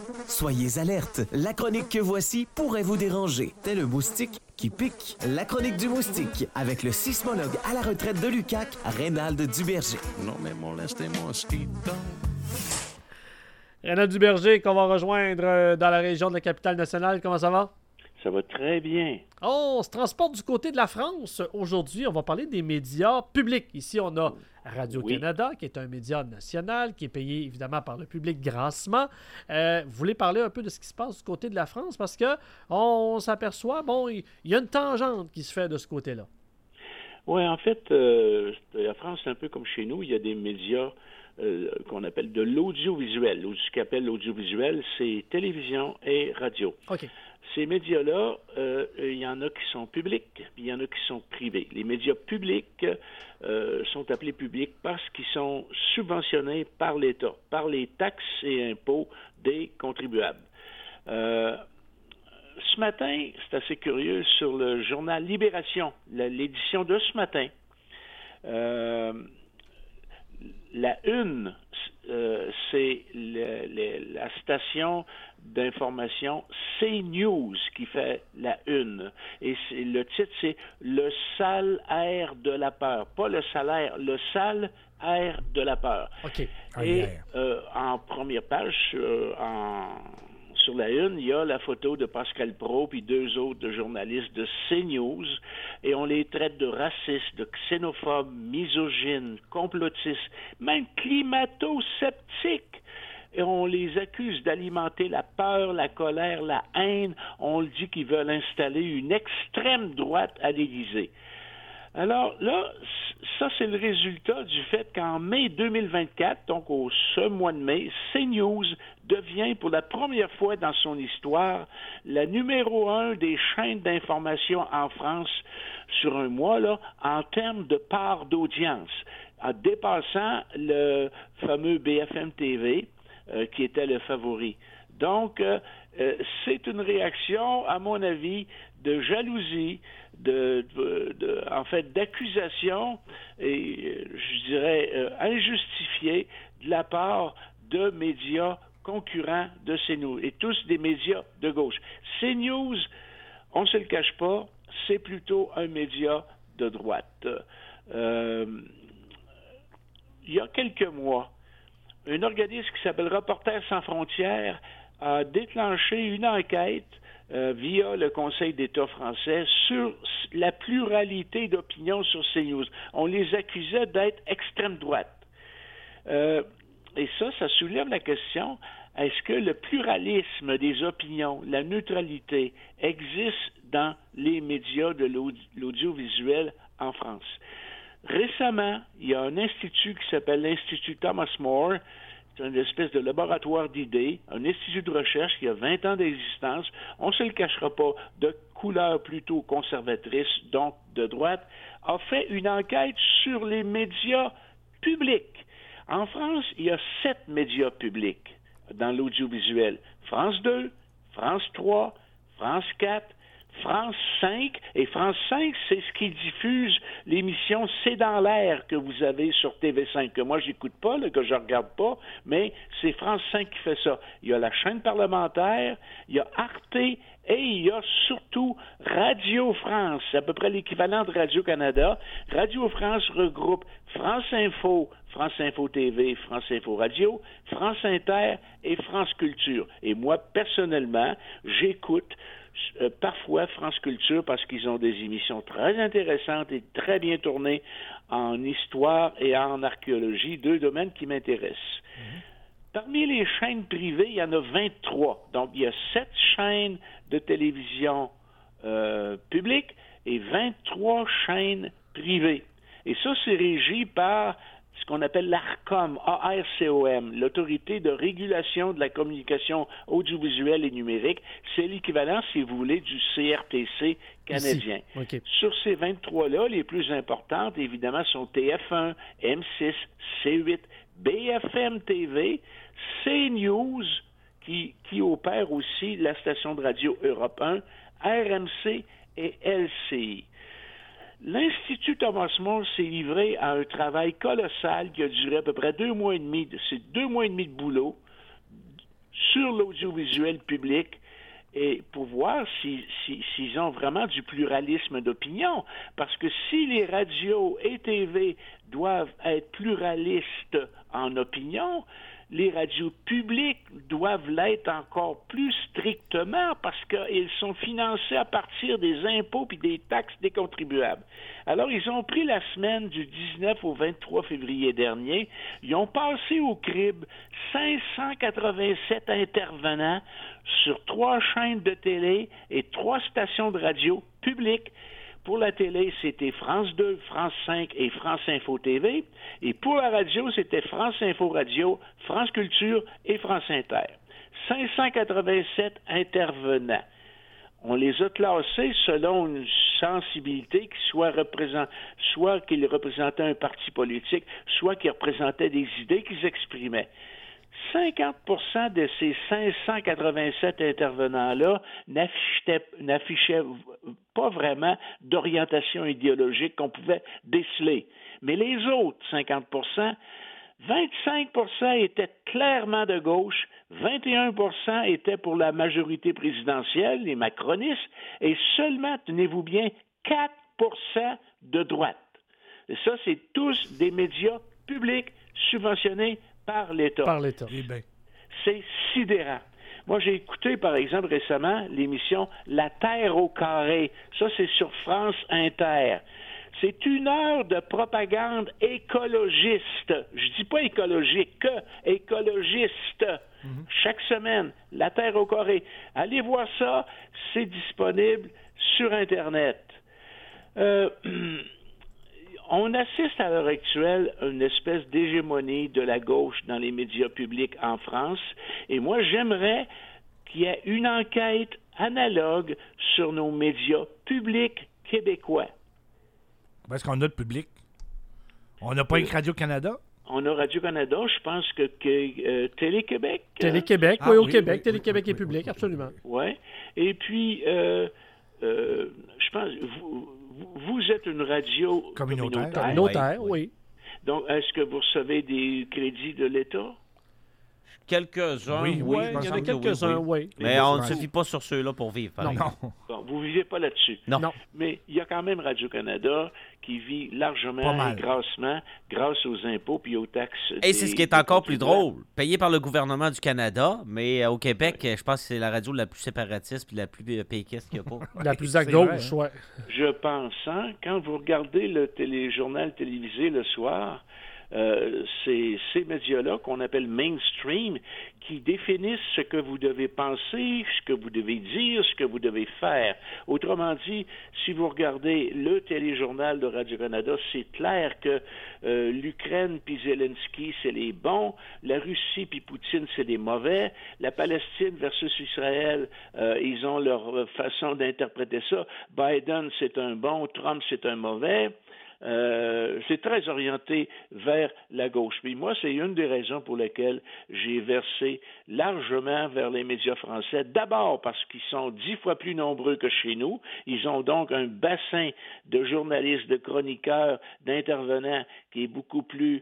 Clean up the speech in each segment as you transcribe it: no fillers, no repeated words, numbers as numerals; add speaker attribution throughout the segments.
Speaker 1: Soyez alerte, la chronique que voici pourrait vous déranger. Tel un moustique qui pique. La chronique du moustique, avec le sismologue à la retraite de l'UQAC, Reynald Duberger.
Speaker 2: Non mais moleste mosquito.
Speaker 3: Reynald Duberger, qu'on va rejoindre dans la région de la capitale nationale. Comment ça va?
Speaker 4: Ça va très bien.
Speaker 3: Oh, on se transporte du côté de la France. Aujourd'hui, on va parler des médias publics. Ici, on a Radio-Canada, qui est un média national, qui est payé évidemment par le public grassement. Vous voulez parler un peu de ce qui se passe du côté de la France? Parce que on s'aperçoit, il y a une tangente qui se fait de ce côté-là.
Speaker 4: Oui, en fait, la France, c'est un peu comme chez nous. Il y a des médias qu'on appelle de l'audiovisuel. Ce qu'on appelle l'audiovisuel, c'est télévision et radio.
Speaker 3: OK.
Speaker 4: Ces médias-là, il y en a qui sont publics, puis il y en a qui sont privés. Les médias publics sont appelés publics parce qu'ils sont subventionnés par l'État, par les taxes et impôts des contribuables. Ce matin, c'est assez curieux, sur le journal Libération, l'édition de ce matin, la une, c'est la station d'information CNews qui fait la une. Et le titre, c'est « Le sale air de la peur ». Pas le salaire, le sale air de la peur.
Speaker 3: OK.
Speaker 4: Et en première page, sur la une, il y a la photo de Pascal Praud puis deux autres journalistes de CNews, et on les traite de racistes, de xénophobes, misogynes, complotistes, même climato-sceptiques. Et on les accuse d'alimenter la peur, la colère, la haine. On le dit qu'ils veulent installer une extrême droite à l'Élysée. Alors là, ça c'est le résultat du fait qu'en mai 2024, donc ce mois de mai, CNews devient pour la première fois dans son histoire la numéro 1 des chaînes d'information en France sur un mois, là, en termes de part d'audience, en dépassant le fameux BFM TV, qui était le favori. Donc, c'est une réaction, à mon avis, de jalousie, en fait, d'accusation, et je dirais injustifiée de la part de médias concurrents de CNews, et tous des médias de gauche. CNews, on ne se le cache pas, c'est plutôt un média de droite. Il y a quelques mois, un organisme qui s'appelle Reporters sans frontières a déclenché une enquête via le Conseil d'État français sur la pluralité d'opinions sur CNews. On les accusait d'être extrême droite. Et ça soulève la question, est-ce que le pluralisme des opinions, la neutralité, existe dans les médias de l'audiovisuel en France? Récemment, il y a un institut qui s'appelle l'Institut Thomas More. C'est une espèce de laboratoire d'idées, un institut de recherche qui a 20 ans d'existence. On ne se le cachera pas, de couleur plutôt conservatrice, donc de droite, a fait une enquête sur les médias publics. En France, il y a 7 médias publics dans l'audiovisuel. France 2, France 3, France 4, France 5, et France 5, c'est ce qui diffuse l'émission C'est dans l'air que vous avez sur TV5, que moi j'écoute pas, là, que je regarde pas, mais c'est France 5 qui fait ça. Il y a la chaîne parlementaire, il y a Arte, et il y a surtout Radio France, c'est à peu près l'équivalent de Radio-Canada. Radio France regroupe France Info, France Info TV, France Info Radio, France Inter et France Culture. Et moi, personnellement, j'écoute parfois France Culture parce qu'ils ont des émissions très intéressantes et très bien tournées en histoire et en archéologie, 2 domaines qui m'intéressent. Parmi les chaînes privées, il y en a 23. Donc, il y a 7 chaînes de télévision publiques et 23 chaînes privées. Et ça, c'est régi par ce qu'on appelle l'ARCOM, A-R-C-O-M, l'Autorité de régulation de la communication audiovisuelle et numérique. C'est l'équivalent, si vous voulez, du CRTC canadien.
Speaker 3: Okay.
Speaker 4: Sur ces 23-là, les plus importantes, évidemment, sont TF1, M6, C8, BFM TV, CNews, qui opère aussi la station de radio Europe 1, RMC et LCI. L'Institut Thomas More s'est livré à un travail colossal qui a duré à peu près 2 mois et demi. C'est 2 mois et demi de boulot sur l'audiovisuel public et pour voir s'ils ont vraiment du pluralisme d'opinion. Parce que si les radios et TV doivent être pluralistes en opinion, les radios publiques doivent l'être encore plus strictement parce qu'ils sont financés à partir des impôts puis des taxes des contribuables. Alors, ils ont pris la semaine du 19 au 23 février dernier, ils ont passé au crible 587 intervenants sur 3 chaînes de télé et 3 stations de radio publiques. Pour la télé, c'était France 2, France 5 et France Info TV. Et pour la radio, c'était France Info Radio, France Culture et France Inter. 587 intervenants. On les a classés selon une sensibilité qui soit qu'ils représentaient un parti politique, soit qu'ils représentaient des idées qu'ils exprimaient. 50% de ces 587 intervenants-là n'affichaient pas vraiment d'orientation idéologique qu'on pouvait déceler. Mais les autres 50%, 25% étaient clairement de gauche, 21% étaient pour la majorité présidentielle, les macronistes, et seulement, tenez-vous bien, 4% de droite. Et ça, c'est tous des médias publics subventionnés par l'État.
Speaker 3: Par l'État.
Speaker 4: C'est sidérant. Moi, j'ai écouté, par exemple, récemment, l'émission La Terre au carré. Ça, c'est sur France Inter. C'est 1 heure de propagande écologiste. Je dis pas écologique, écologiste. Chaque semaine, La Terre au carré. Allez voir ça, c'est disponible sur Internet. On assiste à l'heure actuelle à une espèce d'hégémonie de la gauche dans les médias publics en France. Et moi, j'aimerais qu'il y ait une enquête analogue sur nos médias publics québécois.
Speaker 5: Est-ce qu'on a de public? On n'a pas une Radio-Canada?
Speaker 4: On a Radio-Canada, je pense que Télé-Québec.
Speaker 3: Télé-Québec, oui, au Québec. Télé-Québec est public, absolument.
Speaker 4: Oui. Et puis, je pense, vous êtes une radio communautaire.
Speaker 3: Communautaire, oui.
Speaker 4: Donc, est-ce que vous recevez des crédits de l'État?
Speaker 6: Quelques-uns,
Speaker 3: oui. Il y en a quelques-uns, oui.
Speaker 6: Mais on ne se fie pas sur ceux-là pour vivre, par exemple.
Speaker 4: Bon, vous ne vivez pas là-dessus.
Speaker 6: Non.
Speaker 4: Mais il y a quand même Radio-Canada qui vit largement et grassement grâce aux impôts puis aux taxes.
Speaker 6: Et c'est ce qui est encore plus drôle. Payé par le gouvernement du Canada, mais au Québec, je pense que c'est la radio la plus séparatiste et la plus péquiste qu'il n'y a pas.
Speaker 3: La plus à gauche, oui.
Speaker 4: Je pense, quand vous regardez le téléjournal télévisé le soir, c'est ces médias-là qu'on appelle mainstream qui définissent ce que vous devez penser, ce que vous devez dire, ce que vous devez faire. Autrement dit, si vous regardez le téléjournal de Radio-Canada, c'est clair que l'Ukraine puis Zelensky, c'est les bons, la Russie puis Poutine, c'est les mauvais, la Palestine versus Israël, ils ont leur façon d'interpréter ça. Biden, c'est un bon, Trump, c'est un mauvais. C'est très orienté vers la gauche. Puis moi, c'est une des raisons pour lesquelles j'ai versé largement vers les médias français. D'abord parce qu'ils sont 10 fois plus nombreux que chez nous. Ils ont donc un bassin de journalistes, de chroniqueurs, d'intervenants qui est beaucoup plus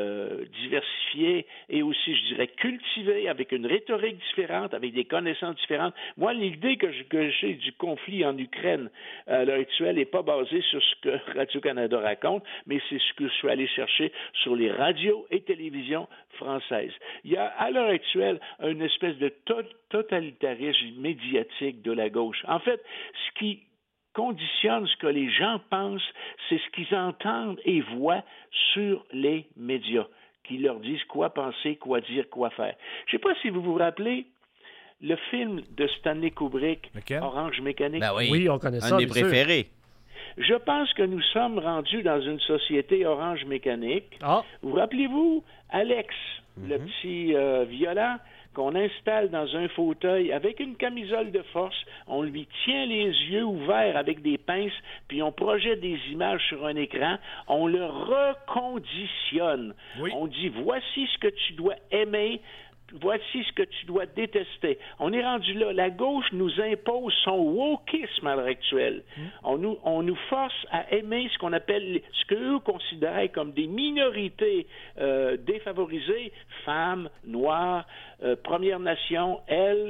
Speaker 4: diversifié et aussi, je dirais, cultivé, avec une rhétorique différente, avec des connaissances différentes. Moi, l'idée que j'ai du conflit en Ukraine à l'heure actuelle n'est pas basée sur ce que Radio-Canada raconte, mais c'est ce que je suis allé chercher sur les radios et télévisions françaises. Il y a à l'heure actuelle une espèce de totalitarisme médiatique de la gauche. En fait, ce qui conditionne ce que les gens pensent, c'est ce qu'ils entendent et voient sur les médias, qui leur disent quoi penser, quoi dire, quoi faire. Je ne sais pas si vous vous rappelez le film de Stanley Kubrick, Orange Mécanique.
Speaker 6: Ben
Speaker 3: oui, on connaît ça.
Speaker 6: Un des préférés.
Speaker 4: Je pense que nous sommes rendus dans une société orange mécanique.
Speaker 3: Ah.
Speaker 4: Vous rappelez-vous, Alex, le petit violent qu'on installe dans un fauteuil avec une camisole de force, on lui tient les yeux ouverts avec des pinces, puis on projette des images sur un écran, on le reconditionne. Oui. On dit, voici ce que tu dois aimer, voici ce que tu dois détester. On est rendu là. La gauche nous impose son wokisme à l'heure actuelle. On nous force à aimer ce qu'on appelle, ce qu'eux considèrent comme des minorités défavorisées, femmes, noirs, Premières Nations,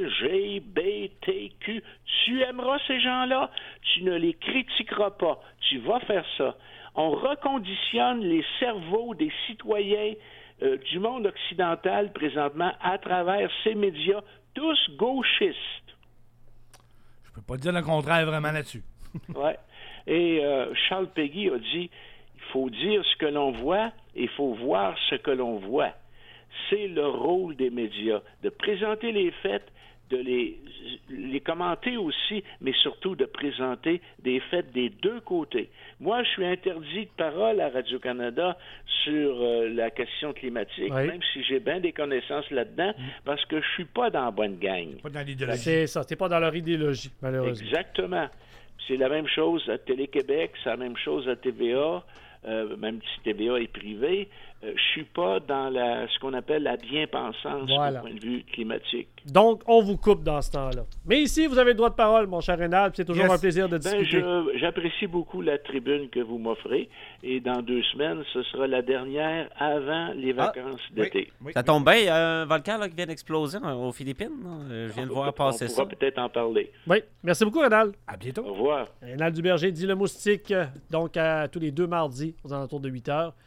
Speaker 4: LGBTQ. Tu aimeras ces gens-là, tu ne les critiqueras pas. Tu vas faire ça. On reconditionne les cerveaux des citoyens du monde occidental présentement à travers ces médias, tous gauchistes.
Speaker 5: Je peux pas dire le contraire vraiment là-dessus.
Speaker 4: Ouais. Et Charles Péguy a dit, il faut dire ce que l'on voit et il faut voir ce que l'on voit. C'est le rôle des médias, de présenter les faits, de les commenter aussi, mais surtout de présenter des faits des deux côtés. Moi, je suis interdit de parole à Radio-Canada sur la question climatique, même si j'ai bien des connaissances là-dedans, parce que je suis pas dans la bonne gang.
Speaker 5: Pas dans l'idéologie.
Speaker 3: C'est ça, t'es pas dans leur idéologie, malheureusement.
Speaker 4: Exactement. C'est la même chose à Télé-Québec, c'est la même chose à TVA, même si TVA est privée. Je suis pas dans ce qu'on appelle la bien-pensance au point de vue climatique.
Speaker 3: Donc, on vous coupe dans ce temps-là. Mais ici, vous avez le droit de parole, mon cher Rénal, c'est toujours un plaisir de discuter.
Speaker 4: J'apprécie beaucoup la tribune que vous m'offrez, et dans 2 semaines, ce sera la dernière avant les vacances d'été.
Speaker 6: Oui. Ça tombe bien, il y a un volcan là, qui vient d'exploser aux Philippines. Je viens de voir passer ça.
Speaker 4: On pourra peut-être en parler.
Speaker 3: Oui, merci beaucoup, Rénal.
Speaker 5: À bientôt.
Speaker 4: Au revoir.
Speaker 3: Rénal Duberger dit le moustique, donc à tous les 2 mardis, aux alentours de 8 h.